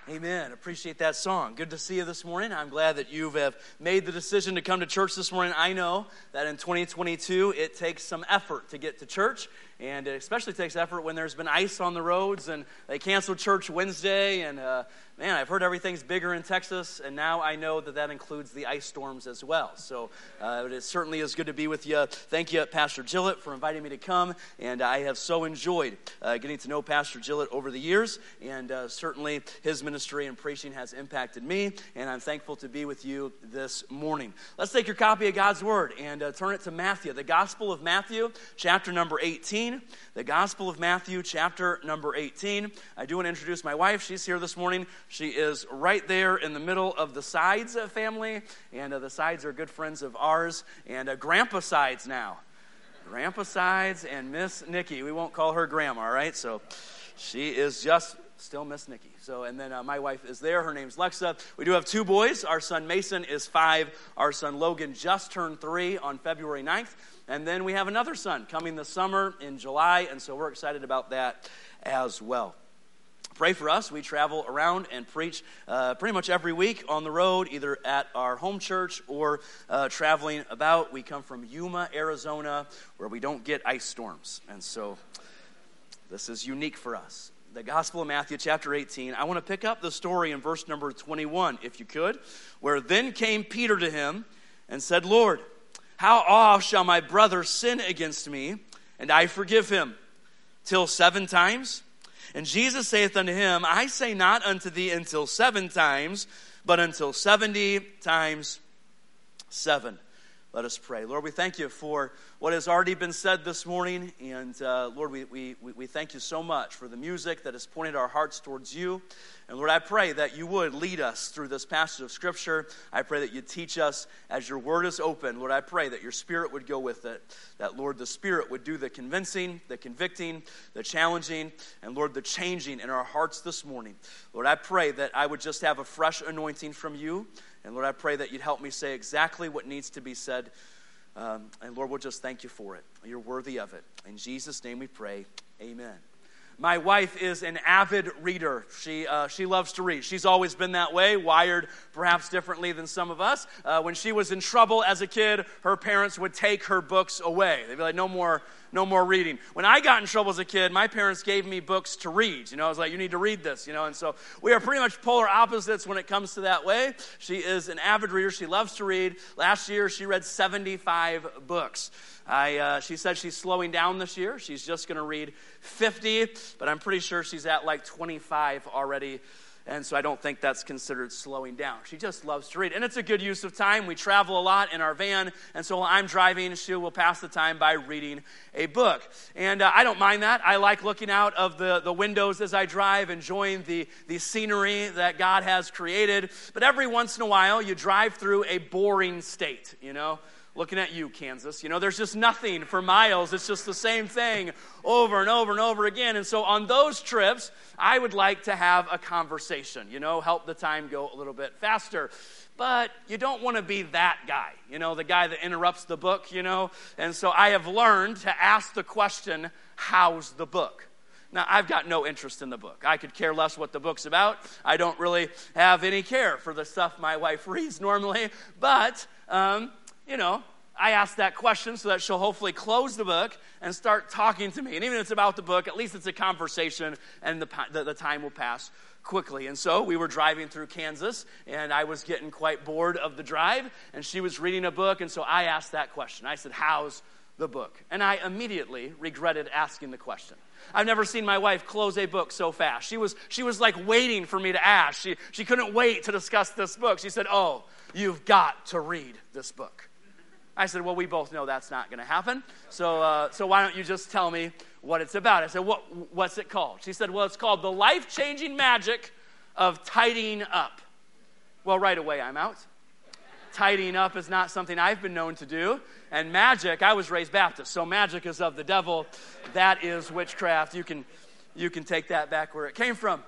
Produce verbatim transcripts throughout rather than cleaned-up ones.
Amen. Appreciate that song. Good to see you this morning. I'm glad that you have made the decision to come to church this morning. I know that in twenty twenty-two, it takes some effort to get to church, and it especially takes effort when there's been ice on the roads, and they canceled church Wednesday, and uh, man, I've heard everything's bigger in Texas, and now I know that that includes the ice storms as well. So uh, it certainly is good to be with you. Thank you, Pastor Gillett, for inviting me to come, and I have so enjoyed uh, getting to know Pastor Gillett over the years, and uh, certainly his ministry and preaching has impacted me, and I'm thankful to be with you this morning. Let's take your copy of God's Word and uh, turn it to Matthew, the Gospel of Matthew, chapter number eighteen. The Gospel of Matthew, chapter number eighteen. I do want to introduce my wife. She's here this morning. She is right there in the middle of the Sides family, and uh, the Sides are good friends of ours, and uh, Grandpa Sides now. Grandpa Sides and Miss Nikki. We won't call her Grandma, all right? So she is just still Miss Nikki. So, and then uh, my wife is there. Her name's Lexa. We do have two boys. Our son Mason is five. Our son Logan just turned three on February ninth. And then we have another son coming this summer in July. And so we're excited about that as well. Pray for us. We travel around and preach uh, pretty much every week on the road, either at our home church or uh, traveling about. We come from Yuma, Arizona, where we don't get ice storms. And so this is unique for us. The Gospel of Matthew, chapter eighteen. I want to pick up the story in verse number twenty-one, if you could, where then came Peter to him and said, Lord, how oft shall my brother sin against me, and I forgive him? Till seven times? And Jesus saith unto him, I say not unto thee until seven times, but until seventy times seven. Let us pray. Lord, we thank you for what has already been said this morning. And uh, Lord, we, we, we thank you so much for the music that has pointed our hearts towards you. And Lord, I pray that you would lead us through this passage of Scripture. I pray that you teach us as your word is open. Lord, I pray that your Spirit would go with it. That, Lord, the Spirit would do the convincing, the convicting, the challenging, and, Lord, the changing in our hearts this morning. Lord, I pray that I would just have a fresh anointing from you. And Lord, I pray that you'd help me say exactly what needs to be said. Um, and Lord, we'll just thank you for it. You're worthy of it. In Jesus' name we pray. Amen. My wife is an avid reader. She uh, she loves to read. She's always been that way, wired perhaps differently than some of us. Uh, when she was in trouble as a kid, her parents would take her books away. They'd be like, no more, no more reading. When I got in trouble as a kid, my parents gave me books to read. You know, I was like, you need to read this, you know. And so we are pretty much polar opposites when it comes to that way. She is an avid reader. She loves to read. Last year, she read seventy-five books. I, uh, she said she's slowing down this year. She's just going to read fifty, but I'm pretty sure she's at like twenty-five already, and so I don't think that's considered slowing down. She just loves to read, and it's a good use of time. We travel a lot in our van, and so while I'm driving, she will pass the time by reading a book, and uh, I don't mind that. I like looking out of the, the windows as I drive, enjoying the, the scenery that God has created, but every once in a while, you drive through a boring state, you know. Looking at you, Kansas. You know, there's just nothing for miles. It's just the same thing over and over and over again. And so on those trips, I would like to have a conversation, you know, help the time go a little bit faster. But you don't want to be that guy, you know, the guy that interrupts the book, you know. And so I have learned to ask the question, how's the book? Now, I've got no interest in the book. I could care less what the book's about. I don't really have any care for the stuff my wife reads normally. But, um... you know, I ask that question so that she'll hopefully close the book and start talking to me. And even if it's about the book, at least it's a conversation, and the, the, the time will pass quickly. And so we were driving through Kansas, and I was getting quite bored of the drive, and she was reading a book, and so I asked that question. I said, how's the book? And I immediately regretted asking the question. I've never seen my wife close a book so fast. She was she was like waiting for me to ask. She, she couldn't wait to discuss this book. She said, oh, you've got to read this book. I said, well, we both know that's not going to happen, so uh, so why don't you just tell me what it's about? I said, what what's it called? She said, well, it's called The Life-Changing Magic of Tidying Up. Well, right away, I'm out. Tidying up is not something I've been known to do, and magic, I was raised Baptist, so magic is of the devil. That is witchcraft. You can you can take that back where it came from.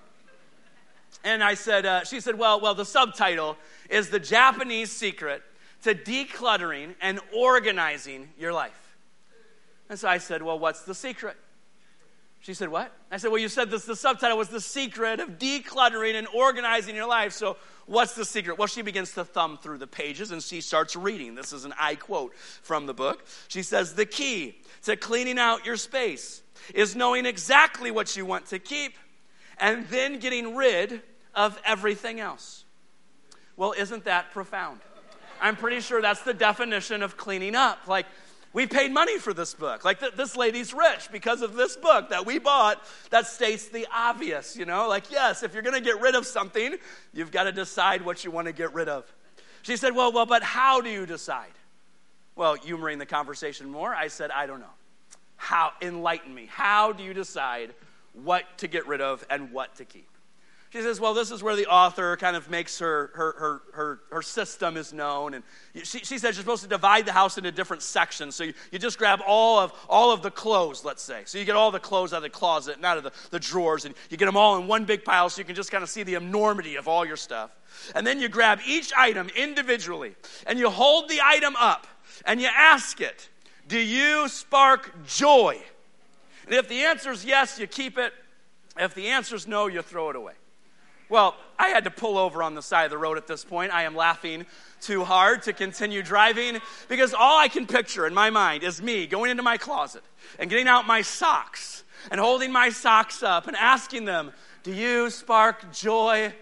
And I said, uh, she said, well, well, the subtitle is The Japanese Secret to Decluttering and Organizing Your Life. And so I said, well, what's the secret? She said, what? I said, well, you said this, the subtitle was The Secret of Decluttering and Organizing Your Life. So what's the secret? Well, she begins to thumb through the pages and she starts reading. This is an I quote from the book. She says, the key to cleaning out your space is knowing exactly what you want to keep and then getting rid of everything else. Well, isn't that profound? I'm pretty sure that's the definition of cleaning up. Like, we paid money for this book. Like, th- this lady's rich because of this book that we bought that states the obvious, you know? Like, yes, if you're going to get rid of something, you've got to decide what you want to get rid of. She said, well, well, but how do you decide? Well, humoring the conversation more, I said, I don't know. How? Enlighten me. How do you decide what to get rid of and what to keep? She says, well, this is where the author kind of makes her her her her, her system is known. And she, she says you're supposed to divide the house into different sections. So you, you just grab all of all of the clothes, let's say. So you get all the clothes out of the closet and out of the, the drawers, and you get them all in one big pile so you can just kind of see the enormity of all your stuff. And then you grab each item individually, and you hold the item up, and you ask it, do you spark joy? And if the answer is yes, you keep it. If the answer is no, you throw it away. Well, I had to pull over on the side of the road at this point. I am laughing too hard to continue driving because all I can picture in my mind is me going into my closet and getting out my socks and holding my socks up and asking them, do you spark joy?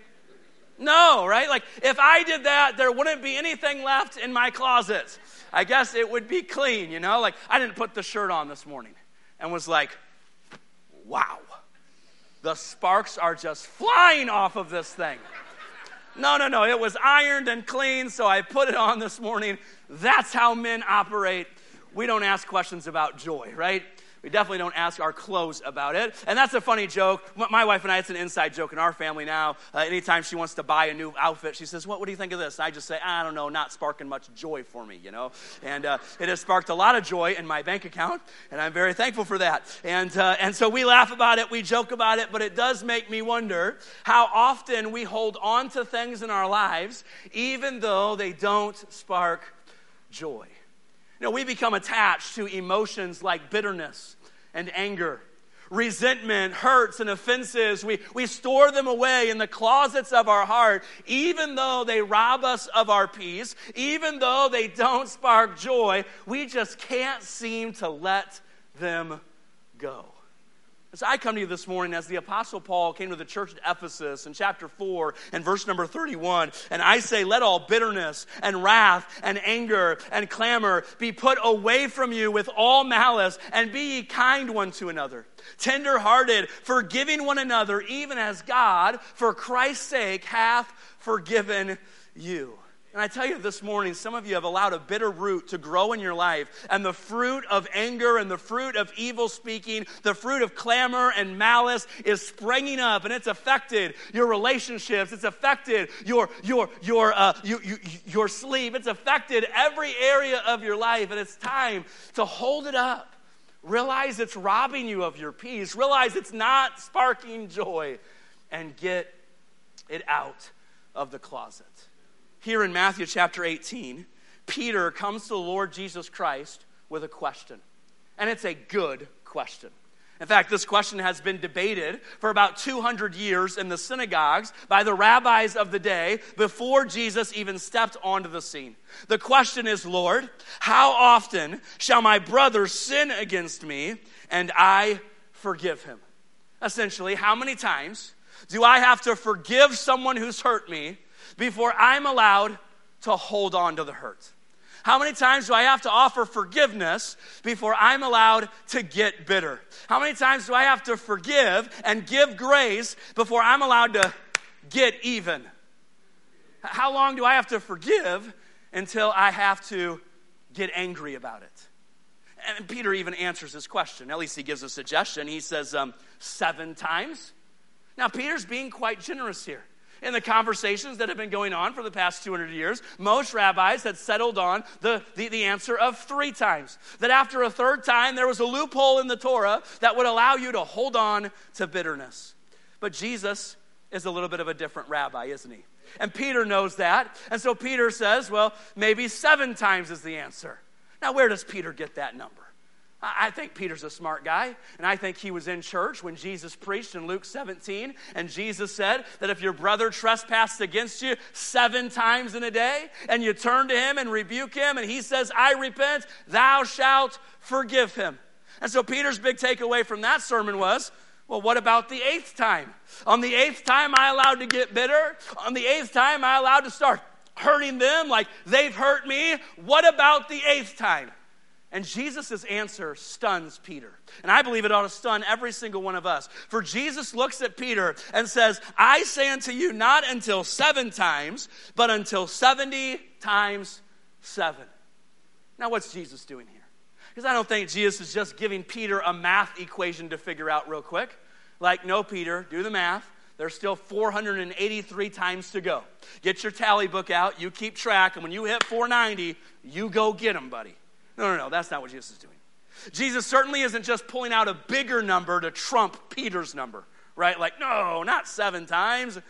No, right? Like, if I did that, there wouldn't be anything left in my closet. I guess it would be clean, you know? Like, I didn't put the shirt on this morning and was like, wow. The sparks are just flying off of this thing. No, no, no. It was ironed and clean, so I put it on this morning. That's how men operate. We don't ask questions about joy, right? We definitely don't ask our clothes about it. And that's a funny joke. My wife and I, it's an inside joke in our family now. Uh, anytime she wants to buy a new outfit, she says, what, what do you think of this? And I just say, I don't know, not sparking much joy for me, you know. And uh, it has sparked a lot of joy in my bank account, and I'm very thankful for that. And, uh, and so we laugh about it, we joke about it, but it does make me wonder how often we hold on to things in our lives, even though they don't spark joy. You know, we become attached to emotions like bitterness and anger, resentment, hurts, and offenses. We, we store them away in the closets of our heart, even though they rob us of our peace, even though they don't spark joy. We just can't seem to let them go. As I come to you this morning, as the Apostle Paul came to the church at Ephesus in chapter four and verse number thirty-one, and I say, let all bitterness and wrath and anger and clamor be put away from you with all malice, and be ye kind one to another, tender-hearted, forgiving one another, even as God, for Christ's sake, hath forgiven you. And I tell you this morning, some of you have allowed a bitter root to grow in your life, and the fruit of anger and the fruit of evil speaking, the fruit of clamor and malice is springing up, and it's affected your relationships. It's affected your your your uh, you, you, your sleep. It's affected every area of your life, and it's time to hold it up. Realize it's robbing you of your peace. Realize it's not sparking joy, and get it out of the closet. Here in Matthew chapter eighteen, Peter comes to the Lord Jesus Christ with a question. And it's a good question. In fact, this question has been debated for about two hundred years in the synagogues by the rabbis of the day before Jesus even stepped onto the scene. The question is, Lord, how often shall my brother sin against me and I forgive him? Essentially, how many times do I have to forgive someone who's hurt me before I'm allowed to hold on to the hurt? How many times do I have to offer forgiveness before I'm allowed to get bitter? How many times do I have to forgive and give grace before I'm allowed to get even? How long do I have to forgive until I have to get angry about it? And Peter even answers this question. At least he gives a suggestion. He says um, seven times. Now, Peter's being quite generous here. In the conversations that have been going on for the past two hundred years, most rabbis had settled on the, the, the answer of three times. That after a third time, there was a loophole in the Torah that would allow you to hold on to bitterness. But Jesus is a little bit of a different rabbi, isn't he? And Peter knows that. And so Peter says, well, maybe seven times is the answer. Now, where does Peter get that number? I think Peter's a smart guy, and I think he was in church when Jesus preached in Luke seventeen, and Jesus said that if your brother trespassed against you seven times in a day, and you turn to him and rebuke him, and he says, I repent, thou shalt forgive him. And so Peter's big takeaway from that sermon was, well, what about the eighth time? On the eighth time, am I allowed to get bitter? On the eighth time, am I allowed to start hurting them like they've hurt me? What about the eighth time? And Jesus' answer stuns Peter. And I believe it ought to stun every single one of us. For Jesus looks at Peter and says, I say unto you, not until seven times, but until seventy times seven. Now, what's Jesus doing here? Because I don't think Jesus is just giving Peter a math equation to figure out real quick. Like, no, Peter, do the math. There's still four hundred eighty-three times to go. Get your tally book out. You keep track. And when you hit four ninety, you go get them, buddy. No, no, no, that's not what Jesus is doing. Jesus certainly isn't just pulling out a bigger number to trump Peter's number, right? Like, no, not seven times,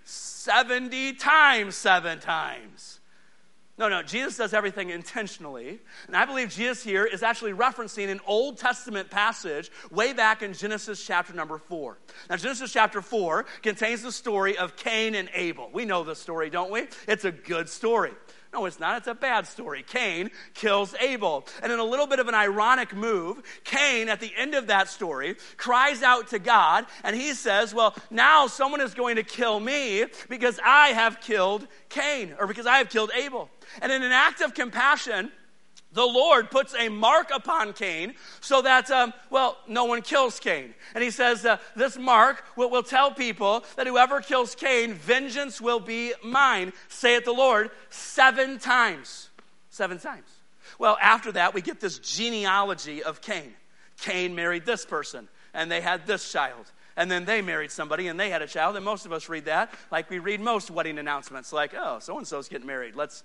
seventy times seven times. No, no, Jesus does everything intentionally. And I believe Jesus here is actually referencing an Old Testament passage way back in Genesis chapter number four. Now, Genesis chapter four contains the story of Cain and Abel. We know this story, don't we? It's a good story. No, it's not. It's a bad story. Cain kills Abel. And in a little bit of an ironic move, Cain, at the end of that story, cries out to God, and he says, well, now someone is going to kill me because I have killed Cain, or because I have killed Abel. And in an act of compassion, the Lord puts a mark upon Cain so that, um, well, no one kills Cain. And he says, uh, this mark will, will tell people that whoever kills Cain, vengeance will be mine, saith the Lord, seven times. Seven times. Well, after that, we get this genealogy of Cain. Cain married this person, and they had this child. And then they married somebody, and they had a child. And most of us read that like we read most wedding announcements, like, oh, so-and-so's getting married. Let's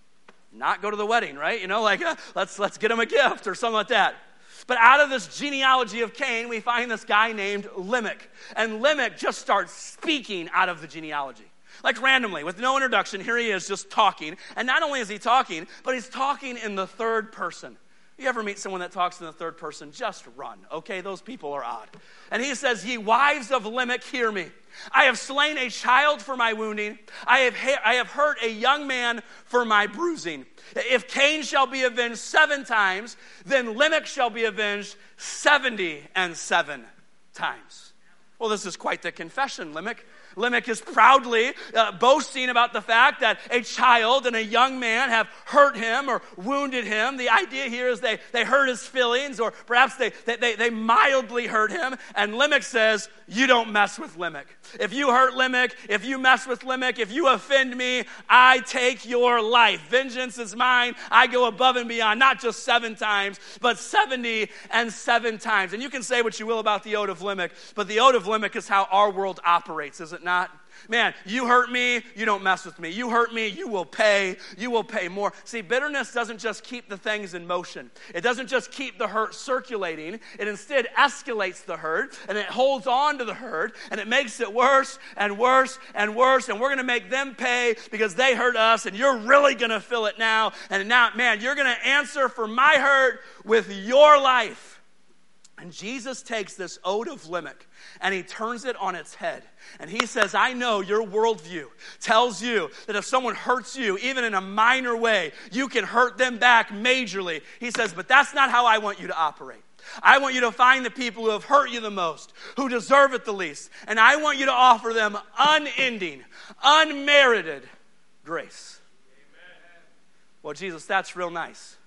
not go to the wedding, right? You know, like, uh, let's let's get him a gift or something like that. But out of this genealogy of Cain, we find this guy named Lamech. And Lamech just starts speaking out of the genealogy. Like randomly, with no introduction, here he is just talking. And not only is he talking, but he's talking in the third person. You ever meet someone that talks in the third person? Just run, okay? Those people are odd. And he says, ye wives of Lamech, hear me. I have slain a child for my wounding. I have, ha- I have hurt a young man for my bruising. If Cain shall be avenged seven times, then Lamech shall be avenged seventy and seven times. Well, this is quite the confession, Lamech. Lamech is proudly uh, boasting about the fact that a child and a young man have hurt him or wounded him. The idea here is they, they hurt his feelings, or perhaps they, they, they, they mildly hurt him. And Lamech says, you don't mess with Lamech. If you hurt Lamech, if you mess with Lamech, if you offend me, I take your life. Vengeance is mine. I go above and beyond, not just seven times, but seventy and seven times. And you can say what you will about the ode of Lamech, but the ode of Lamech is how our world operates, is it not? Man, you hurt me, you don't mess with me. You hurt me, you will pay. You will pay more. See, bitterness doesn't just keep the things in motion. It doesn't just keep the hurt circulating. It instead escalates the hurt, and it holds on to the hurt, and it makes it worse and worse and worse, and we're going to make them pay because they hurt us, and you're really going to feel it now. And now, man, you're going to answer for my hurt with your life. And Jesus takes this ode of Lamech and he turns it on its head. And he says, I know your worldview tells you that if someone hurts you, even in a minor way, you can hurt them back majorly. He says, but that's not how I want you to operate. I want you to find the people who have hurt you the most, who deserve it the least. And I want you to offer them unending, unmerited grace. Amen. Well, Jesus, that's real nice.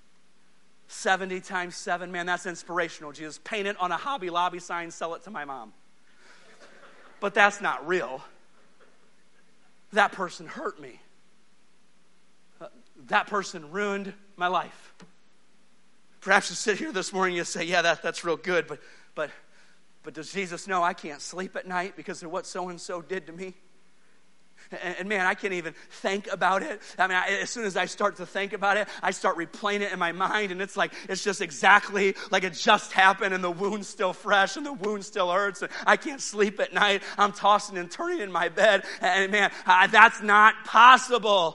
seventy times seven, man, that's inspirational. Jesus, paint it on a Hobby Lobby sign, sell it to my mom. But that's not real. That person hurt me. Uh, that person ruined my life. Perhaps you sit here this morning and you say, yeah, that, that's real good, but, but, but does Jesus know I can't sleep at night because of what so-and-so did to me? And, and man, I can't even think about it. I mean, I, as soon as I start to think about it, I start replaying it in my mind, and it's like, it's just exactly like it just happened, and the wound's still fresh, and the wound still hurts, and I can't sleep at night. I'm tossing and turning in my bed, and man, I, that's not possible.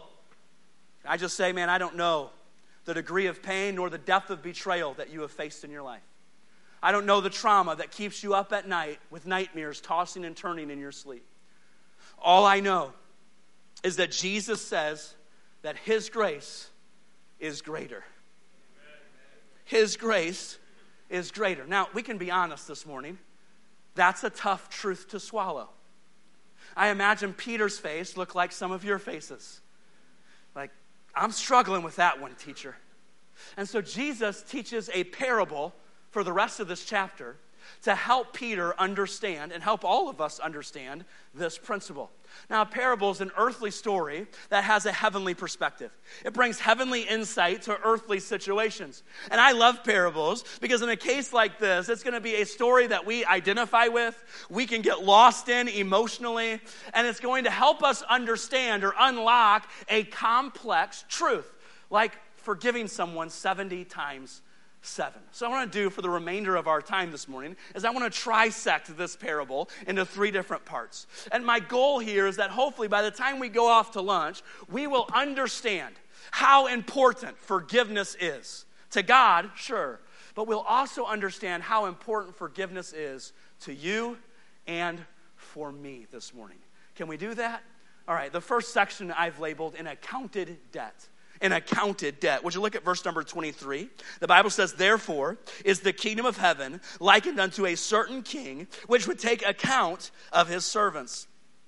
I just say, man, I don't know the degree of pain nor the depth of betrayal that you have faced in your life. I don't know the trauma that keeps you up at night with nightmares tossing and turning in your sleep. All I know is that Jesus says that his grace is greater. His grace is greater. Now, we can be honest this morning. That's a tough truth to swallow. I imagine Peter's face looked like some of your faces. Like, I'm struggling with that one, teacher. And so Jesus teaches a parable for the rest of this chapter to help Peter understand and help all of us understand this principle. Now, a parable is an earthly story that has a heavenly perspective. It brings heavenly insight to earthly situations. And I love parables because in a case like this, it's going to be a story that we identify with, we can get lost in emotionally, and it's going to help us understand or unlock a complex truth, like forgiving someone seventy times seven. So what I want to do for the remainder of our time this morning is I want to trisect this parable into three different parts. And my goal here is that hopefully by the time we go off to lunch, we will understand how important forgiveness is. To God, sure, but we'll also understand how important forgiveness is to you and for me this morning. Can we do that? All right, the first section I've labeled an accounted debt. An accounted debt. Would you look at verse number twenty-three? The Bible says, therefore is the kingdom of heaven likened unto a certain king, which would take account of his servants.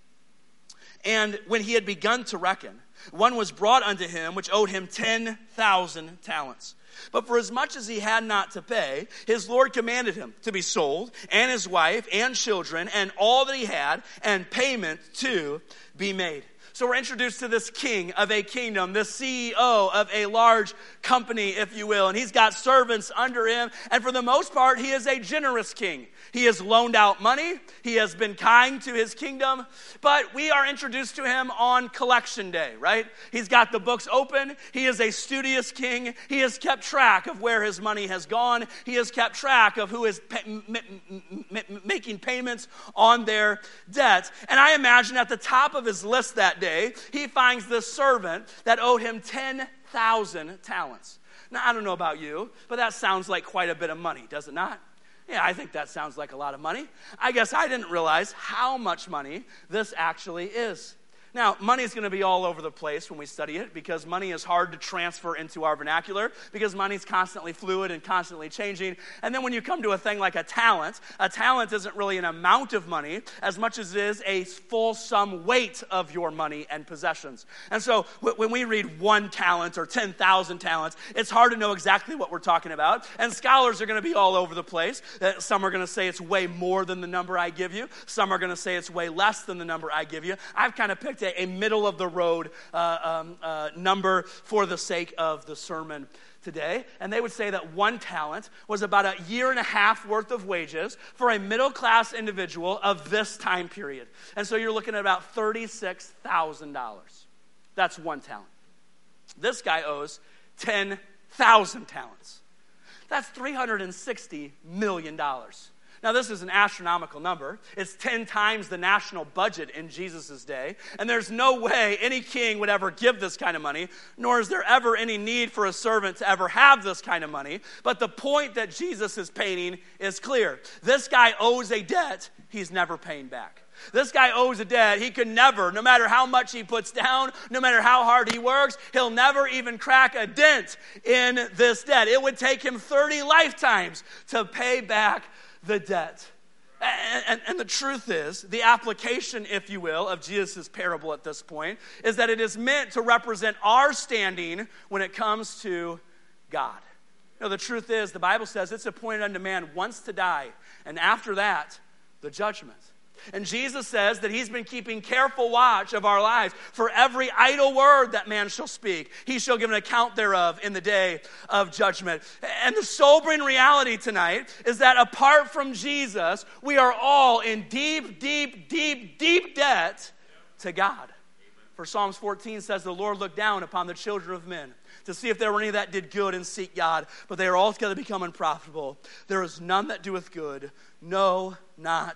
And when he had begun to reckon, one was brought unto him, which owed him ten thousand talents. But for as much as he had not to pay, his Lord commanded him to be sold, and his wife, and children, and all that he had, and payment to be made. So we're introduced to this king of a kingdom, the C E O of a large company, if you will. And he's got servants under him. And for the most part, he is a generous king. He has loaned out money. He has been kind to his kingdom. But we are introduced to him on collection day, right? He's got the books open. He is a studious king. He has kept track of where his money has gone. He has kept track of who is pa- m- m- m- making payments on their debt. And I imagine at the top of his list that day, he finds this servant that owed him ten thousand talents. Now, I don't know about you, but that sounds like quite a bit of money, does it not? Yeah, I think that sounds like a lot of money. I guess I didn't realize how much money this actually is. Now, money is going to be all over the place when we study it because money is hard to transfer into our vernacular because money is constantly fluid and constantly changing. And then when you come to a thing like a talent, a talent isn't really an amount of money as much as it is a full sum weight of your money and possessions. And so when we read one talent or ten thousand talents, it's hard to know exactly what we're talking about. And scholars are going to be all over the place. Some are going to say it's way more than the number I give you. Some are going to say it's way less than the number I give you. I've kind of picked a, a middle-of-the-road uh, um, uh, number for the sake of the sermon today. And they would say that one talent was about a year and a half worth of wages for a middle-class individual of this time period. And so you're looking at about thirty-six thousand dollars. That's one talent. This guy owes ten thousand talents. That's three hundred sixty million dollars. Now, this is an astronomical number. It's ten times the national budget in Jesus' day. And there's no way any king would ever give this kind of money, nor is there ever any need for a servant to ever have this kind of money. But the point that Jesus is painting is clear. This guy owes a debt he's never paying back. This guy owes a debt he could never, no matter how much he puts down, no matter how hard he works, he'll never even crack a dent in this debt. It would take him thirty lifetimes to pay back the debt. And, and, and the truth is, the application, if you will, of Jesus' parable at this point is that it is meant to represent our standing when it comes to God. You know, the truth is, the Bible says it's appointed unto man once to die, and after that, the judgment. And Jesus says that he's been keeping careful watch of our lives. For every idle word that man shall speak, he shall give an account thereof in the day of judgment. And the sobering reality tonight is that apart from Jesus, we are all in deep, deep, deep, deep debt to God. For Psalms fourteen says, the Lord looked down upon the children of men to see if there were any that did good and seek God, but they are altogether become unprofitable. There is none that doeth good, no, not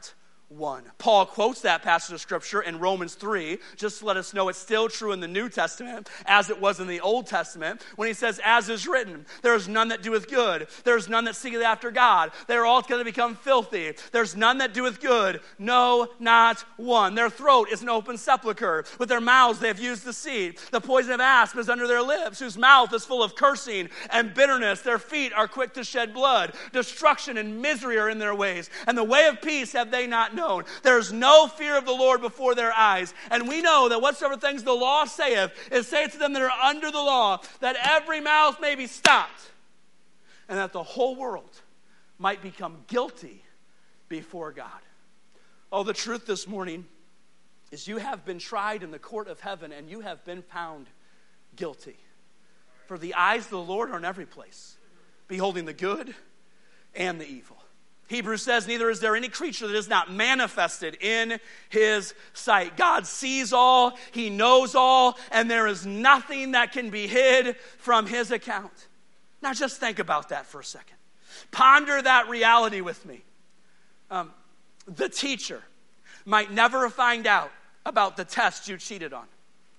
one. Paul quotes that passage of Scripture in Romans three, just to let us know it's still true in the New Testament as it was in the Old Testament, when he says, as is written, there is none that doeth good, there is none that seeketh after God, they are all going to become filthy, there's none that doeth good, no, not one. Their throat is an open sepulchre, with their mouths they have used deceit. The poison of asp is under their lips, whose mouth is full of cursing and bitterness. Their feet are quick to shed blood. Destruction and misery are in their ways, and the way of peace have they not known. Known. There's no fear of the Lord before their eyes. And we know that whatsoever things the law saith, is saith to them that are under the law, that every mouth may be stopped, and that the whole world might become guilty before God. Oh, the truth this morning is you have been tried in the court of heaven, and you have been found guilty. For the eyes of the Lord are in every place, beholding the good and the evil. Hebrews says, neither is there any creature that is not manifested in his sight. God sees all, he knows all, and there is nothing that can be hid from his account. Now just think about that for a second. Ponder that reality with me. Um, the teacher might never find out about the test you cheated on.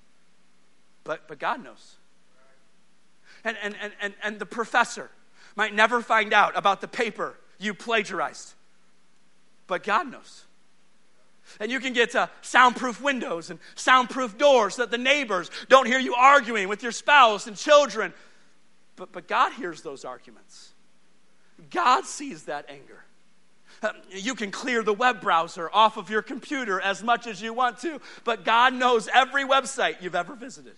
But, but God knows. And, and, and, and, and the professor might never find out about the paper you plagiarized. But God knows. And you can get uh, soundproof windows and soundproof doors so that the neighbors don't hear you arguing with your spouse and children. But, but God hears those arguments. God sees that anger. Uh, you can clear the web browser off of your computer as much as you want to, but God knows every website you've ever visited.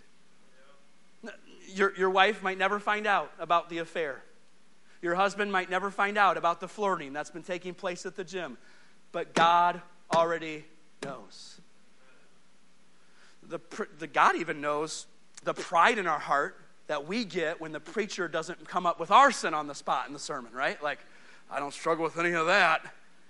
Your, your wife might never find out about the affair. Your husband might never find out about the flirting that's been taking place at the gym. But God already knows. The, the God even knows the pride in our heart that we get when the preacher doesn't come up with our sin on the spot in the sermon, right? Like, I don't struggle with any of that.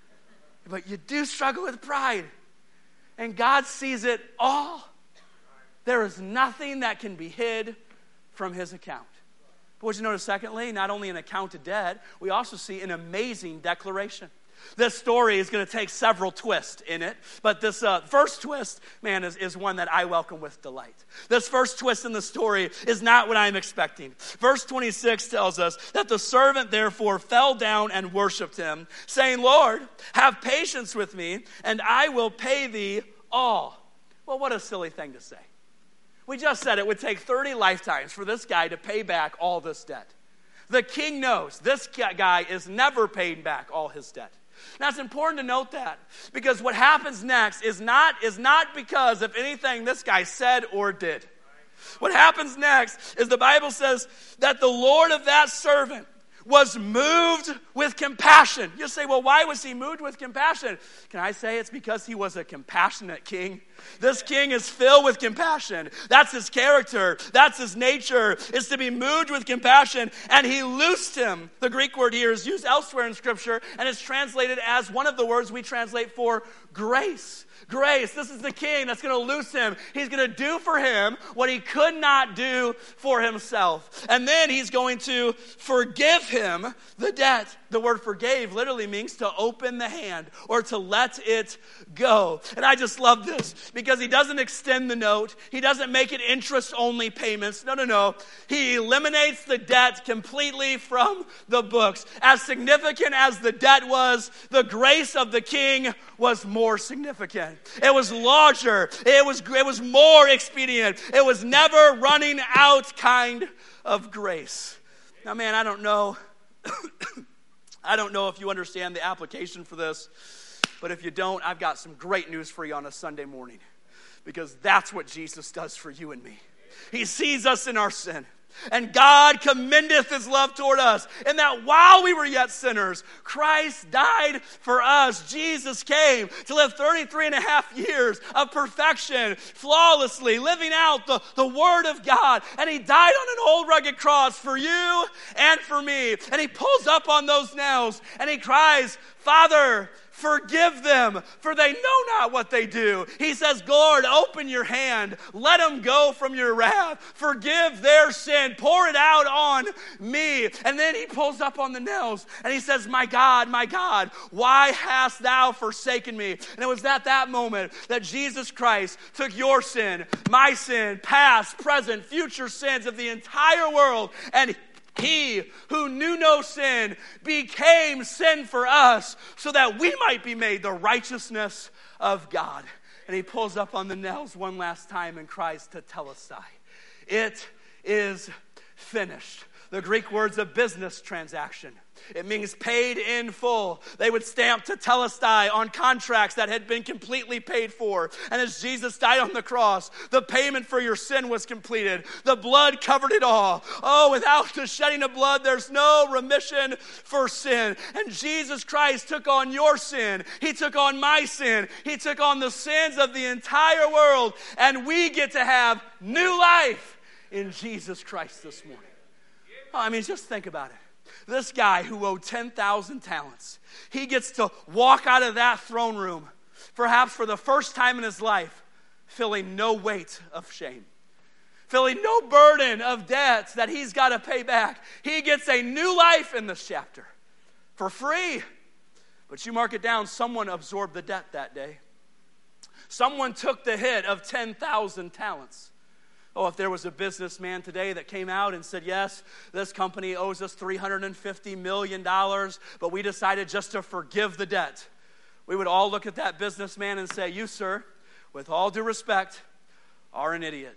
But you do struggle with pride. And God sees it all. There is nothing that can be hid from his account. But what you notice, secondly, not only an account of debt, we also see an amazing declaration. This story is going to take several twists in it, but this uh, first twist, man, is, is one that I welcome with delight. This first twist in the story is not what I'm expecting. Verse twenty-six tells us that the servant therefore fell down and worshipped him, saying, Lord, have patience with me, and I will pay thee all. Well, what a silly thing to say. We just said it would take thirty lifetimes for this guy to pay back all this debt. The king knows this guy is never paying back all his debt. Now, it's important to note that, because what happens next is not, is not because of anything this guy said or did. What happens next is the Bible says that the Lord of that servant was moved with compassion. You say, well, why was he moved with compassion? Can I say it's because he was a compassionate king? This king is filled with compassion. That's his character. That's his nature, is to be moved with compassion. And he loosed him. The Greek word here is used elsewhere in Scripture, and it's translated as one of the words we translate for grace. Grace. This is the king that's going to loose him. He's going to do for him what he could not do for himself. And then he's going to forgive him the debt. The word forgave literally means to open the hand or to let it go. And I just love this because he doesn't extend the note. He doesn't make it interest-only payments. No, no, no. He eliminates the debt completely from the books. As significant as the debt was, the grace of the king was more significant. It was larger. It was, it was more expedient. It was never running out kind of grace. Now, man, I don't know. I don't know if you understand the application for this, but if you don't, I've got some great news for you on a Sunday morning, because that's what Jesus does for you and me. He sees us in our sin. And God commendeth his love toward us, in that while we were yet sinners, Christ died for us. Jesus came to live thirty-three and a half years of perfection, flawlessly, living out the, the word of God. And he died on an old rugged cross for you and for me. And he pulls up on those nails and he cries, Father, forgive them, for they know not what they do. He says, Lord, open your hand. Let them go from your wrath. Forgive their sin. sin, pour it out on me. And then he pulls up on the nails and he says, my God, my God, why hast thou forsaken me? And it was at that moment that Jesus Christ took your sin, my sin, past, present, future sins of the entire world, and he who knew no sin became sin for us so that we might be made the righteousness of God. And he pulls up on the nails one last time and cries tetelestai. It is finished. The Greek word's a business transaction. It means paid in full. They would stamp tetelestai on contracts that had been completely paid for. And as Jesus died on the cross, the payment for your sin was completed. The blood covered it all. Oh, without the shedding of blood, there's no remission for sin. And Jesus Christ took on your sin. He took on my sin. He took on the sins of the entire world. And we get to have new life in Jesus Christ this morning. Oh, I mean, just think about it. This guy who owed ten thousand talents, he gets to walk out of that throne room, perhaps for the first time in his life, feeling no weight of shame, feeling no burden of debts that he's got to pay back. He gets a new life in this chapter for free. But you mark it down, someone absorbed the debt that day. Someone took the hit of ten thousand talents. Oh, if there was a businessman today that came out and said, yes, this company owes us three hundred fifty million dollars, but we decided just to forgive the debt, we would all look at that businessman and say, you, sir, with all due respect, are an idiot.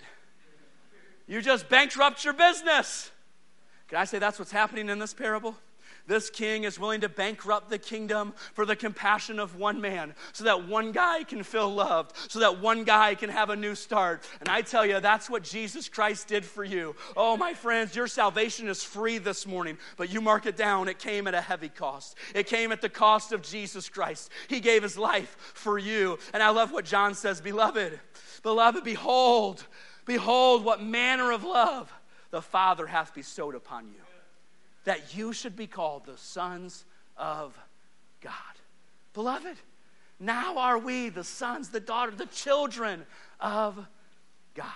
You just bankrupt your business. Can I say that's what's happening in this parable? This king is willing to bankrupt the kingdom for the compassion of one man so that one guy can feel loved, so that one guy can have a new start. And I tell you, that's what Jesus Christ did for you. Oh, my friends, your salvation is free this morning, but you mark it down, it came at a heavy cost. It came at the cost of Jesus Christ. He gave his life for you. And I love what John says, beloved, beloved, behold, behold what manner of love the Father hath bestowed upon you, that you should be called the sons of God. Beloved, now are we the sons, the daughters, the children of God.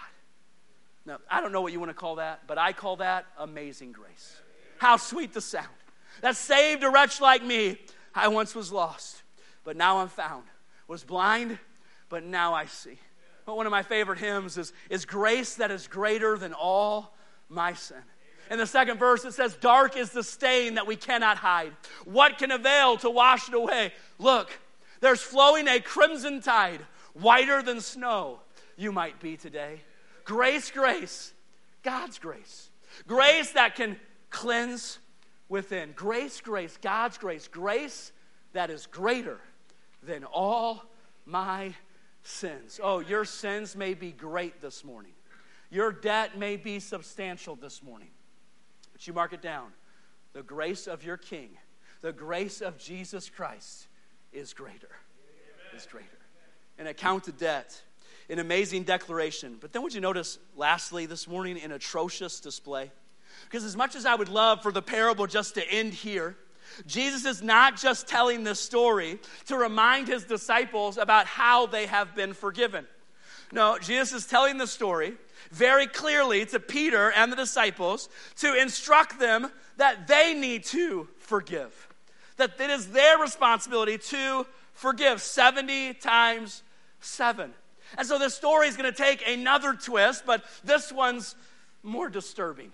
Now, I don't know what you want to call that, but I call that amazing grace. How sweet the sound that saved a wretch like me. I once was lost, but now I'm found. Was blind, but now I see. But one of my favorite hymns is, is grace that is greater than all my sin. In the second verse, it says, dark is the stain that we cannot hide. What can avail to wash it away? Look, there's flowing a crimson tide, whiter than snow you might be today. Grace, grace, God's grace. Grace that can cleanse within. Grace, grace, God's grace. Grace that is greater than all my sins. Oh, your sins may be great this morning. Your debt may be substantial this morning. But you mark it down. The grace of your King, the grace of Jesus Christ is greater. Amen. Is greater. An account of debt, an amazing declaration. But then would you notice, lastly this morning, an atrocious display? Because as much as I would love for the parable just to end here, Jesus is not just telling this story to remind his disciples about how they have been forgiven. No, Jesus is telling the story very clearly to Peter and the disciples to instruct them that they need to forgive. That it is their responsibility to forgive seventy times seven. And so this story is going to take another twist, but this one's more disturbing.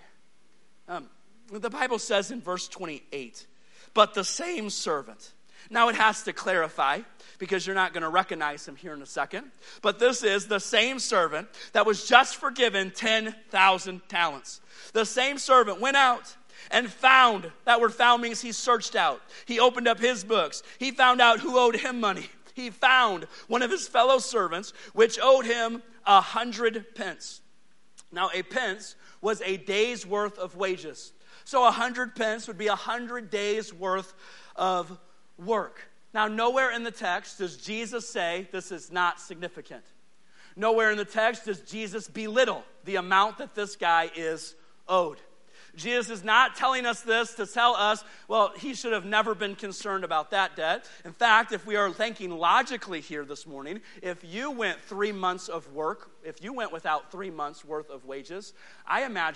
Um, the Bible says in verse twenty-eight, but the same servant. Now it has to clarify, because you're not going to recognize him here in a second. But this is the same servant that was just forgiven ten thousand talents. The same servant went out and found, that word found means he searched out. He opened up his books. He found out who owed him money. He found one of his fellow servants, which owed him a hundred pence. Now a pence was a day's worth of wages. So a hundred pence would be a hundred days worth of work. Now, nowhere in the text does Jesus say this is not significant. Nowhere in the text does Jesus belittle the amount that this guy is owed. Jesus is not telling us this to tell us, well, he should have never been concerned about that debt. In fact, if we are thinking logically here this morning, if you went three months of work, if you went without three months worth of wages, I imagine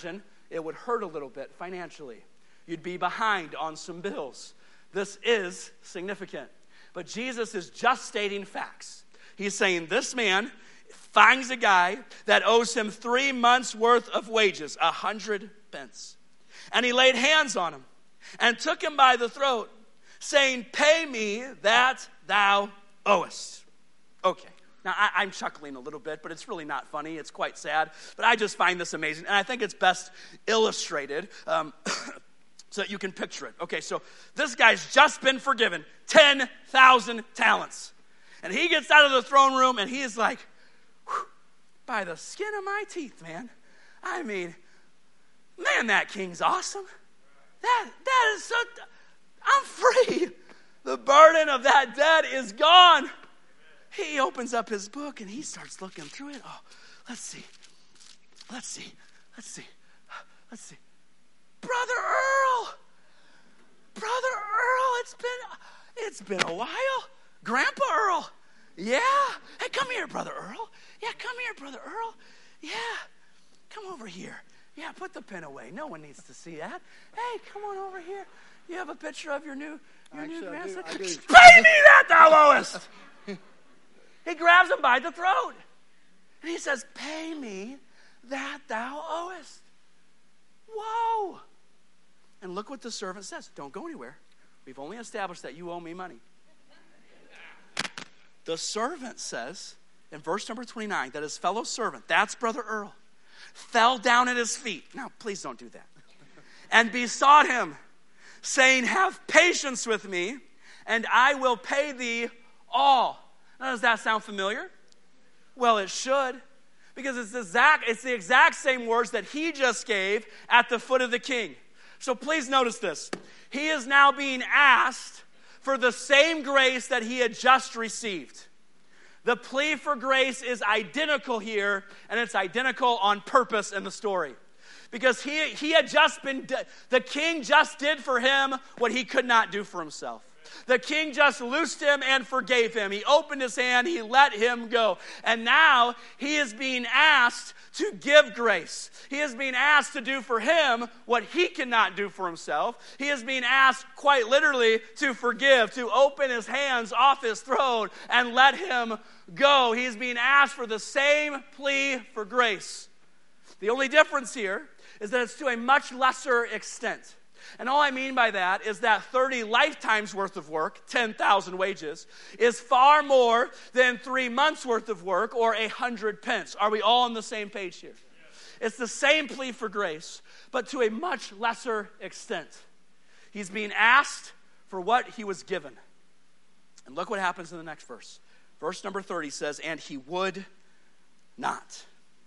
it would hurt a little bit financially. You'd be behind on some bills. This is significant. But Jesus is just stating facts. He's saying this man finds a guy that owes him three months' worth of wages, a hundred pence. And he laid hands on him and took him by the throat, saying, pay me that thou owest. Okay. Now, I, I'm chuckling a little bit, but it's really not funny. It's quite sad. But I just find this amazing. And I think it's best illustrated um, so that you can picture it. Okay, so this guy's just been forgiven ten thousand talents. And he gets out of the throne room, and he is like, by the skin of my teeth, man. I mean, man, that king's awesome. That, that is so, I'm free. The burden of that debt is gone. He opens up his book and he starts looking through it. Oh, let's see. Let's see. Let's see. Let's see. Brother Earl. Brother Earl, it's been it's been a while. Grandpa Earl. Yeah. Hey, come here, Brother Earl. Yeah, come here, Brother Earl. Yeah. Come over here. Yeah, put the pen away. No one needs to see that. Hey, come on over here. You have a picture of your new your Actually, new grandson? I do, I do. Pay me that thou owest. He grabs him by the throat. And he says, pay me that thou owest. Whoa. And look what the servant says. Don't go anywhere. We've only established that you owe me money. The servant says, in verse number twenty-nine, that his fellow servant, that's Brother Earl, fell down at his feet. Now, please don't do that. And besought him, saying, have patience with me, and I will pay thee all. Now, does that sound familiar? Well, it should, because it's the exact, it's the exact same words that he just gave at the foot of the king. So please notice this. He is now being asked for the same grace that he had just received. The plea for grace is identical here, and it's identical on purpose in the story. Because he, he had just been, the king just did for him what he could not do for himself. The king just loosed him and forgave him. He opened his hand, he let him go. And now he is being asked to give grace. He is being asked to do for him what he cannot do for himself. He is being asked quite literally to forgive, to open his hands off his throne and let him go. He is being asked for the same plea for grace. The only difference here is that it's to a much lesser extent. And all I mean by that is that thirty lifetimes worth of work, ten thousand wages, is far more than three months worth of work or a hundred pence. Are we all on the same page here? It's the same plea for grace, but to a much lesser extent. He's being asked for what he was given. And look what happens in the next verse. Verse number thirty says, and he would not.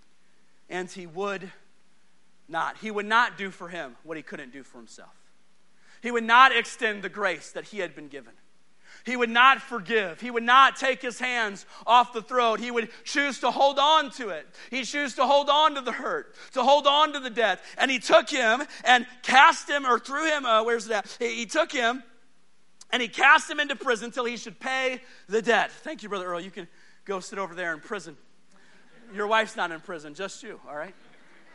And he would not. He would not do for him what he couldn't do for himself. He would not extend the grace that he had been given. He would not forgive. He would not take his hands off the throat. He would choose to hold on to it. He chose to hold on to the hurt, to hold on to the debt. And he took him and cast him, or threw him, uh, where's that? He, he took him and he cast him into prison till he should pay the debt. Thank you, Brother Earl. You can go sit over there in prison. Your wife's not in prison, just you, all right?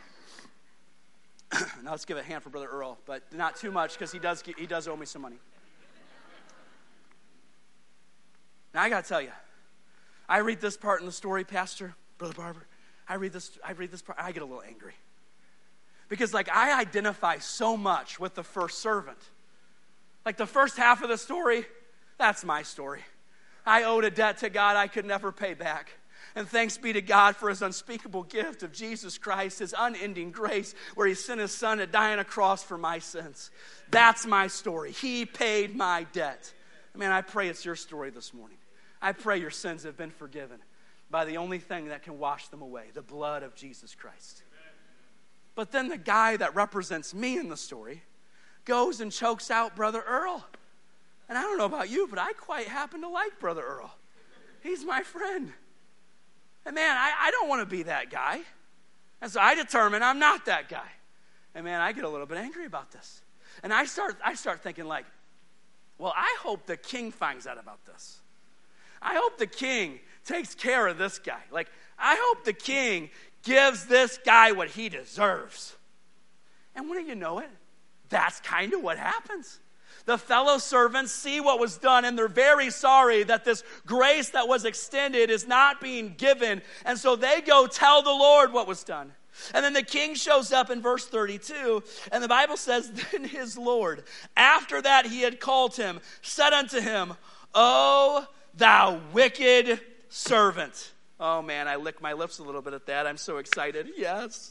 Now let's give a hand for Brother Earl, but not too much because he does he does owe me some money. Now I got to tell you, I read this part in the story, Pastor, Brother Barber. I read this. I read this part. I get a little angry because, like, I identify so much with the first servant. Like the first half of the story, that's my story. I owed a debt to God I could never pay back. And thanks be to God for his unspeakable gift of Jesus Christ, his unending grace, where he sent his son to die on a cross for my sins. That's my story. He paid my debt. Man, I pray it's your story this morning. I pray your sins have been forgiven by the only thing that can wash them away, the blood of Jesus Christ. But then the guy that represents me in the story goes and chokes out Brother Earl. And I don't know about you, but I quite happen to like Brother Earl. He's my friend. And man, I, I don't want to be that guy. And so I determine I'm not that guy. And man, I get a little bit angry about this. And I start I start thinking like, well, I hope the king finds out about this. I hope the king takes care of this guy. Like, I hope the king gives this guy what he deserves. And wouldn't you know it, that's kind of what happens. The fellow servants see what was done, and they're very sorry that this grace that was extended is not being given. And so they go tell the Lord what was done. And then the king shows up in verse thirty-two, and the Bible says, then his Lord, after that he had called him, said unto him, O thou wicked servant. Oh man, I lick my lips a little bit at that. I'm so excited. Yes.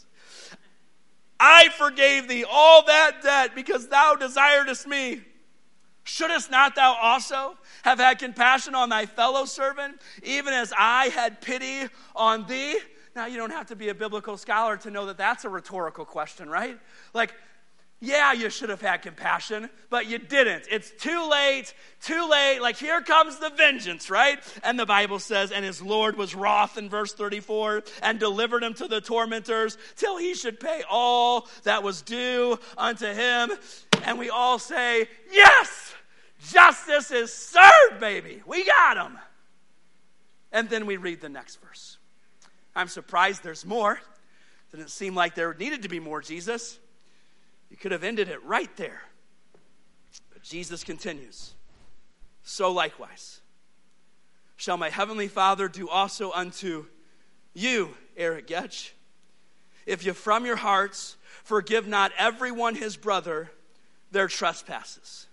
I forgave thee all that debt because thou desiredest me. Shouldest not thou also have had compassion on thy fellow servant, even as I had pity on thee? Now, you don't have to be a biblical scholar to know that that's a rhetorical question, right? Like, yeah, you should have had compassion, but you didn't. It's too late, too late. Like, here comes the vengeance, right? And the Bible says, and his Lord was wroth in verse thirty-four, and delivered him to the tormentors till he should pay all that was due unto him. And we all say, yes, justice is served, baby. We got him. And then we read the next verse. I'm surprised there's more. Didn't seem like there needed to be more, Jesus. You could have ended it right there. But Jesus continues. So likewise, shall my heavenly Father do also unto you, Eric Getch, if you from your hearts forgive not everyone his brother their trespasses.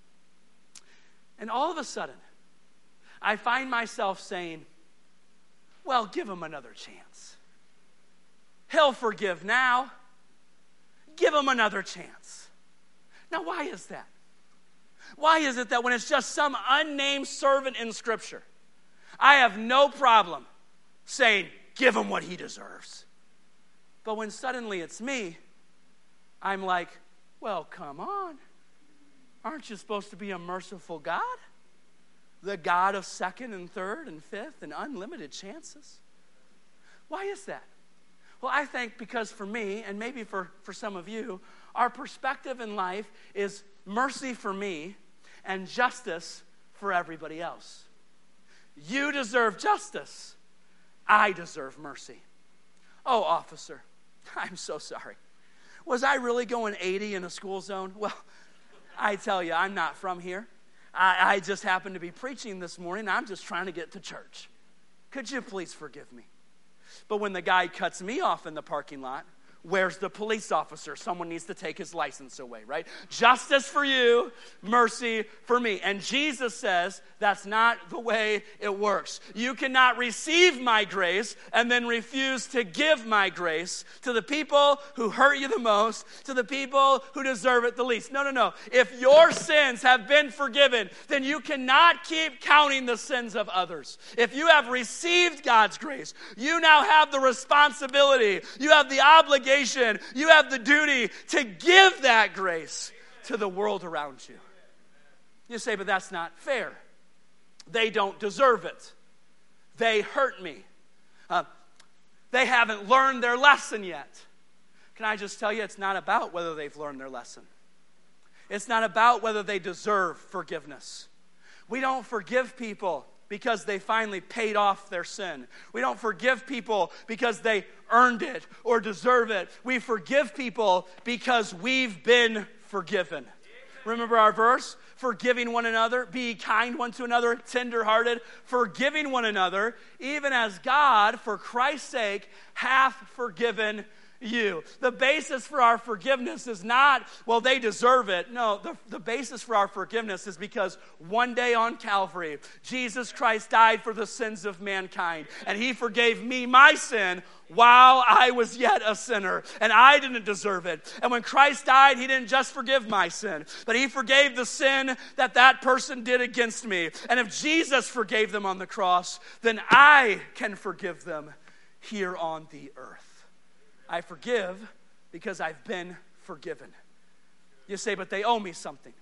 And all of a sudden, I find myself saying, well, give him another chance. He'll forgive now. Give him another chance. Now, why is that? Why is it that when it's just some unnamed servant in Scripture, I have no problem saying, give him what he deserves. But when suddenly it's me, I'm like, well, come on. Aren't you supposed to be a merciful God? The God of second and third and fifth and unlimited chances. Why is that? Well, I think because for me, and maybe for, for some of you, our perspective in life is mercy for me and justice for everybody else. You deserve justice. I deserve mercy. Oh, officer, I'm so sorry. Was I really going eighty in a school zone? Well, I tell you, I'm not from here. I, I just happened to be preaching this morning. I'm just trying to get to church. Could you please forgive me? But when the guy cuts me off in the parking lot, where's the police officer? Someone needs to take his license away, right? Justice for you, mercy for me. And Jesus says that's not the way it works. You cannot receive my grace and then refuse to give my grace to the people who hurt you the most, to the people who deserve it the least. No, no, no. If your sins have been forgiven, then you cannot keep counting the sins of others. If you have received God's grace, you now have the responsibility, you have the obligation, you have the duty to give that grace to the world around you. You say, but that's not fair. They don't deserve it. They hurt me. Uh, they haven't learned their lesson yet. Can I just tell you, it's not about whether they've learned their lesson. It's not about whether they deserve forgiveness. We don't forgive people because they finally paid off their sin. We don't forgive people because they earned it or deserve it. We forgive people because we've been forgiven. Remember our verse? Forgiving one another, be kind one to another, tenderhearted, forgiving one another, even as God, for Christ's sake, hath forgiven you. The basis for our forgiveness is not, well, they deserve it. No, the, the basis for our forgiveness is because one day on Calvary, Jesus Christ died for the sins of mankind, and he forgave me my sin while I was yet a sinner, and I didn't deserve it. And when Christ died, he didn't just forgive my sin, but he forgave the sin that that person did against me. And if Jesus forgave them on the cross, then I can forgive them here on the earth. I forgive because I've been forgiven. You say, but they owe me something.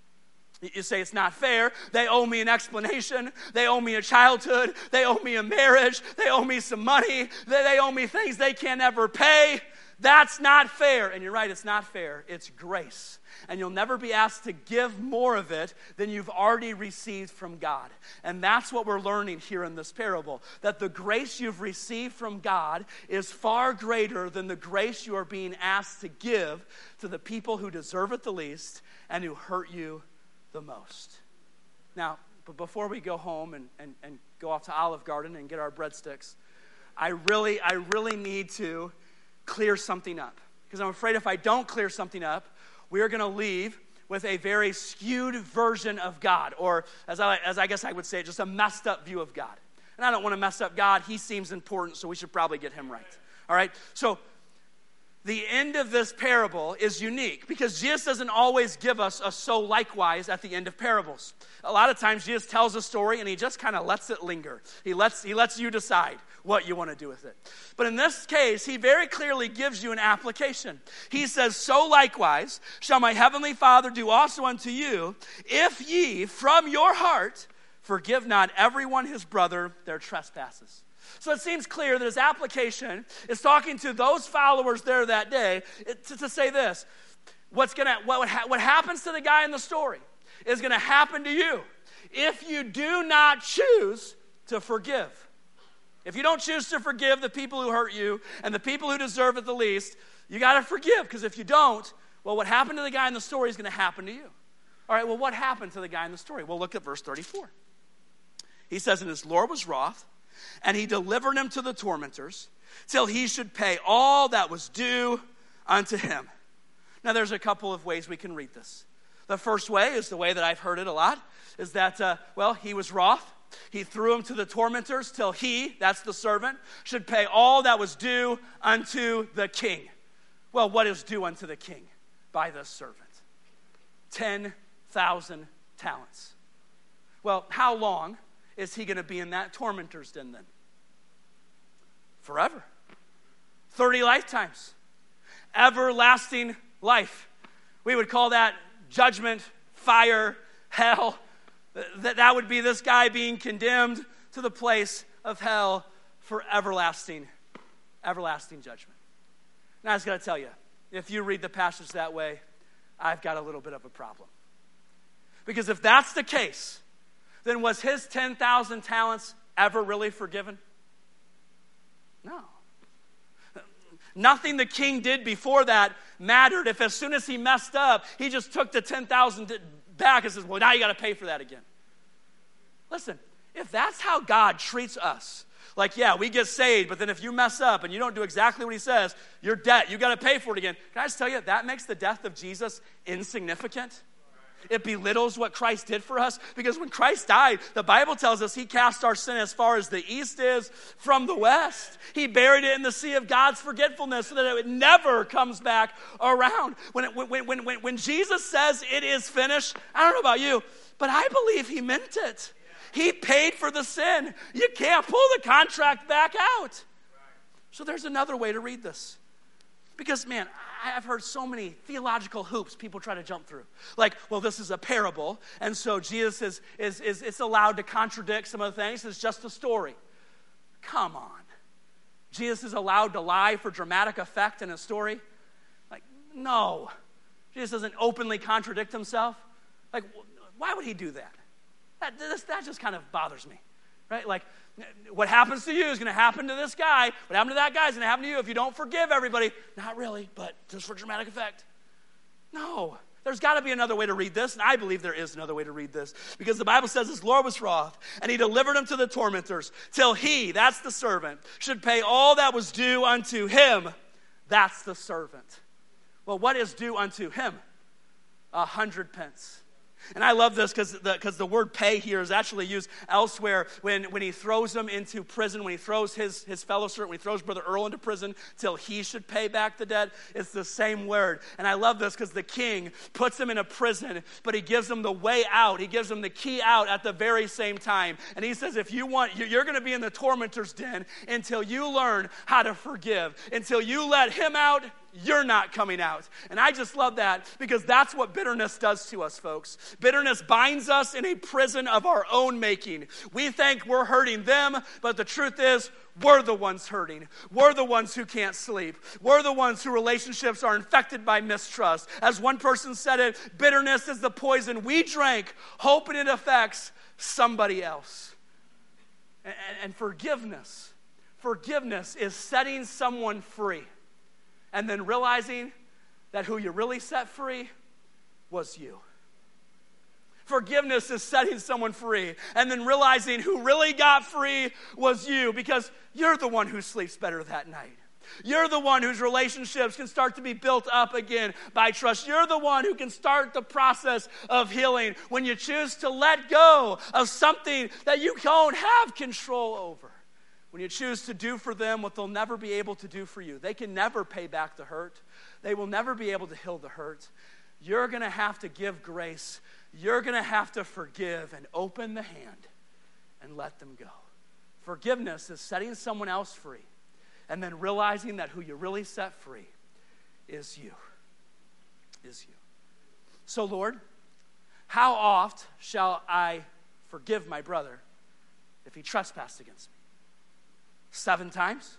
You say it's not fair. They owe me an explanation. They owe me a childhood. They owe me a marriage. They owe me some money. They, they owe me things they can't ever pay. That's not fair. And you're right, it's not fair. It's grace. And you'll never be asked to give more of it than you've already received from God. And that's what we're learning here in this parable, that the grace you've received from God is far greater than the grace you are being asked to give to the people who deserve it the least and who hurt you the most. Now, but before we go home and, and, and go off to Olive Garden and get our breadsticks, I really, I really need to clear something up. Because I'm afraid if I don't clear something up, we are going to leave with a very skewed version of God, or as I, as I guess I would say, just a messed up view of God. And I don't want to mess up God. He seems important, so we should probably get him right. All right? So the end of this parable is unique because Jesus doesn't always give us a so likewise at the end of parables. A lot of times Jesus tells a story and he just kind of lets it linger. He lets, he lets you decide what you want to do with it. But in this case, he very clearly gives you an application. He says, so likewise shall my heavenly Father do also unto you, if ye from your heart forgive not everyone his brother their trespasses. So it seems clear that his application is talking to those followers there that day to, to say this: what's gonna what ha- what happens to the guy in the story is going to happen to you if you do not choose to forgive. If you don't choose to forgive the people who hurt you and the people who deserve it the least, you got to forgive, because if you don't, well, what happened to the guy in the story is going to happen to you. All right, well, what happened to the guy in the story? Well, look at verse thirty-four. He says, and his Lord was wroth, and he delivered him to the tormentors till he should pay all that was due unto him. Now, there's a couple of ways we can read this. The first way is the way that I've heard it a lot, is that, uh, well, he was wroth. He threw him to the tormentors till he, that's the servant, should pay all that was due unto the king. Well, what is due unto the king by this servant? ten thousand talents. Well, how long is he going to be in that tormentor's den then? Forever. thirty lifetimes. Everlasting life. We would call that judgment, fire, hell. That, that would be this guy being condemned to the place of hell for everlasting, everlasting judgment. Now, I just got to tell you, if you read the passage that way, I've got a little bit of a problem. Because if that's the case, then was his ten thousand talents ever really forgiven? No. Nothing the king did before that mattered if as soon as he messed up, he just took the ten thousand back and says, well, now you got to pay for that again. Listen, if that's how God treats us, like, yeah, we get saved, but then if you mess up and you don't do exactly what he says, you're dead. You got to pay for it again. Can I just tell you, that makes the death of Jesus insignificant. It belittles what Christ did for us, because when Christ died, the Bible tells us he cast our sin as far as the east is from the west. He buried it in the sea of God's forgetfulness so that it never comes back around. When, it, when, when, when, when Jesus says it is finished, I don't know about you, but I believe he meant it. He paid for the sin. You can't pull the contract back out. So there's another way to read this. Because, man, I've heard so many theological hoops people try to jump through. Like, well, this is a parable, and so Jesus is, is, is it's allowed to contradict some of the things. It's just a story. Come on. Jesus is allowed to lie for dramatic effect in a story? Like, no. Jesus doesn't openly contradict himself. Like, why would he do that? That, this, that just kind of bothers me, right? Like, what happens to you is going to happen to this guy. What happened to that guy is going to happen to you if you don't forgive everybody. Not really, but just for dramatic effect. No, there's got to be another way to read this, and I believe there is another way to read this, because the Bible says his Lord was wroth, and he delivered him to the tormentors, till he, that's the servant, should pay all that was due unto him. That's the servant. Well, what is due unto him? A hundred pence. And I love this because the, because the word pay here is actually used elsewhere when, when he throws them into prison, when he throws his, his fellow servant, when he throws Brother Earl into prison till he should pay back the debt. It's the same word. And I love this because the king puts him in a prison, but he gives him the way out. He gives him the key out at the very same time. And he says, if you want, you're going to be in the tormentor's den until you learn how to forgive, until you let him out you're not coming out. And I just love that because that's what bitterness does to us, folks. Bitterness binds us in a prison of our own making. We think we're hurting them, but the truth is, we're the ones hurting. We're the ones who can't sleep. We're the ones whose relationships are infected by mistrust. As one person said it, bitterness is the poison we drank, hoping it affects somebody else. And, and forgiveness, forgiveness is setting someone free and then realizing that who you really set free was you. Forgiveness is setting someone free and then realizing who really got free was you, because you're the one who sleeps better that night. You're the one whose relationships can start to be built up again by trust. You're the one who can start the process of healing when you choose to let go of something that you don't have control over. When you choose to do for them what they'll never be able to do for you. They can never pay back the hurt. They will never be able to heal the hurt. You're going to have to give grace. You're going to have to forgive and open the hand and let them go. Forgiveness is setting someone else free and then realizing that who you really set free is you. Is you. So, Lord, how oft shall I forgive my brother if he trespassed against me? Seven times?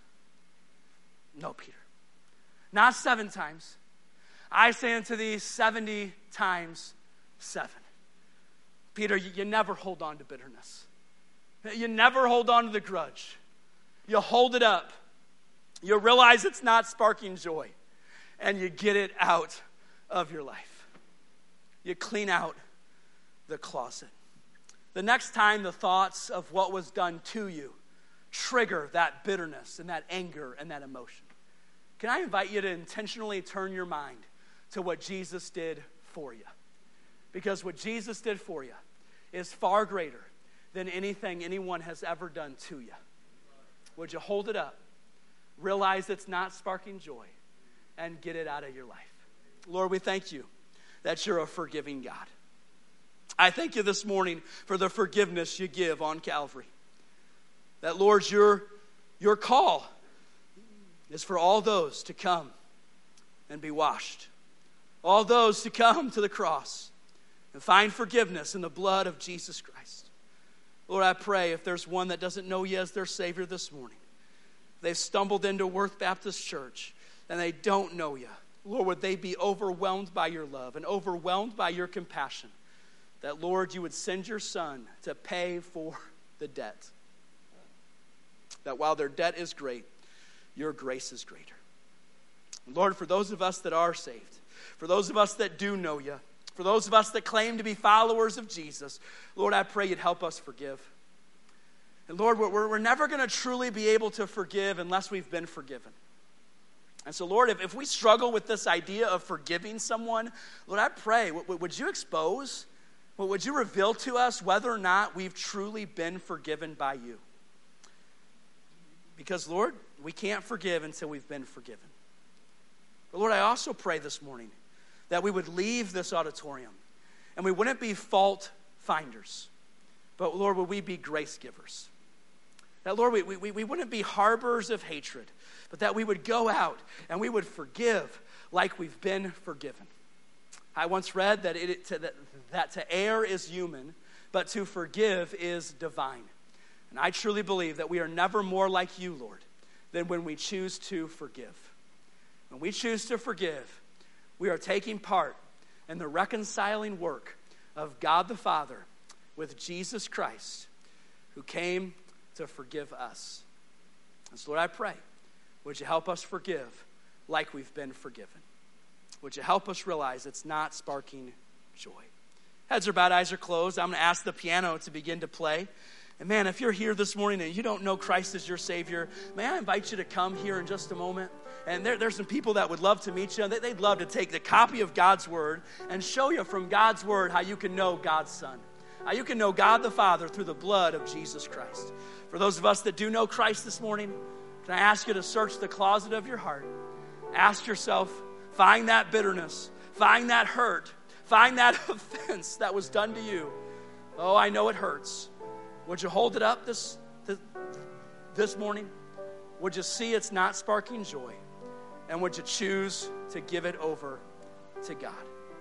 No, Peter. Not seven times. I say unto thee, seventy times seven. Peter, you, you never hold on to bitterness. You never hold on to the grudge. You hold it up. You realize it's not sparking joy. And you get it out of your life. You clean out the closet. The next time the thoughts of what was done to you trigger that bitterness and that anger and that emotion, can I invite you to intentionally turn your mind to what Jesus did for you? Because what Jesus did for you is far greater than anything anyone has ever done to you. Would you hold it up, realize it's not sparking joy, and get it out of your life? Lord, we thank you that you're a forgiving God. I thank you this morning for the forgiveness you give on Calvary. That, Lord, your, your call is for all those to come and be washed. All those to come to the cross and find forgiveness in the blood of Jesus Christ. Lord, I pray if there's one that doesn't know you as their Savior this morning, they've stumbled into Worth Baptist Church and they don't know you, Lord, would they be overwhelmed by your love and overwhelmed by your compassion, that, Lord, you would send your Son to pay for the debt. That while their debt is great, your grace is greater. Lord, for those of us that are saved, for those of us that do know you, for those of us that claim to be followers of Jesus, Lord, I pray you'd help us forgive. And Lord, we're, we're never going to truly be able to forgive unless we've been forgiven. And so, Lord, if, if we struggle with this idea of forgiving someone, Lord, I pray, w- would you expose, would you reveal to us whether or not we've truly been forgiven by you? Because, Lord, we can't forgive until we've been forgiven. But, Lord, I also pray this morning that we would leave this auditorium and we wouldn't be fault finders, but, Lord, would we be grace givers? That, Lord, we, we, we wouldn't be harbors of hatred, but that we would go out and we would forgive like we've been forgiven. I once read that, it, to, that, that to err is human, but to forgive is divine. And I truly believe that we are never more like you, Lord, than when we choose to forgive. When we choose to forgive, we are taking part in the reconciling work of God the Father with Jesus Christ, who came to forgive us. And so, Lord, I pray, would you help us forgive like we've been forgiven? Would you help us realize it's not sparking joy? Heads are bowed, eyes are closed. I'm going to ask the piano to begin to play. And man, if you're here this morning and you don't know Christ as your Savior, may I invite you to come here in just a moment. And there, there's some people that would love to meet you. They'd love to take the copy of God's Word and show you from God's Word how you can know God's Son, how you can know God the Father through the blood of Jesus Christ. For those of us that do know Christ this morning, can I ask you to search the closet of your heart? Ask yourself, find that bitterness, find that hurt, find that offense that was done to you. Oh, I know it hurts. Would you hold it up this, this, this morning? Would you see it's not sparking joy? And would you choose to give it over to God?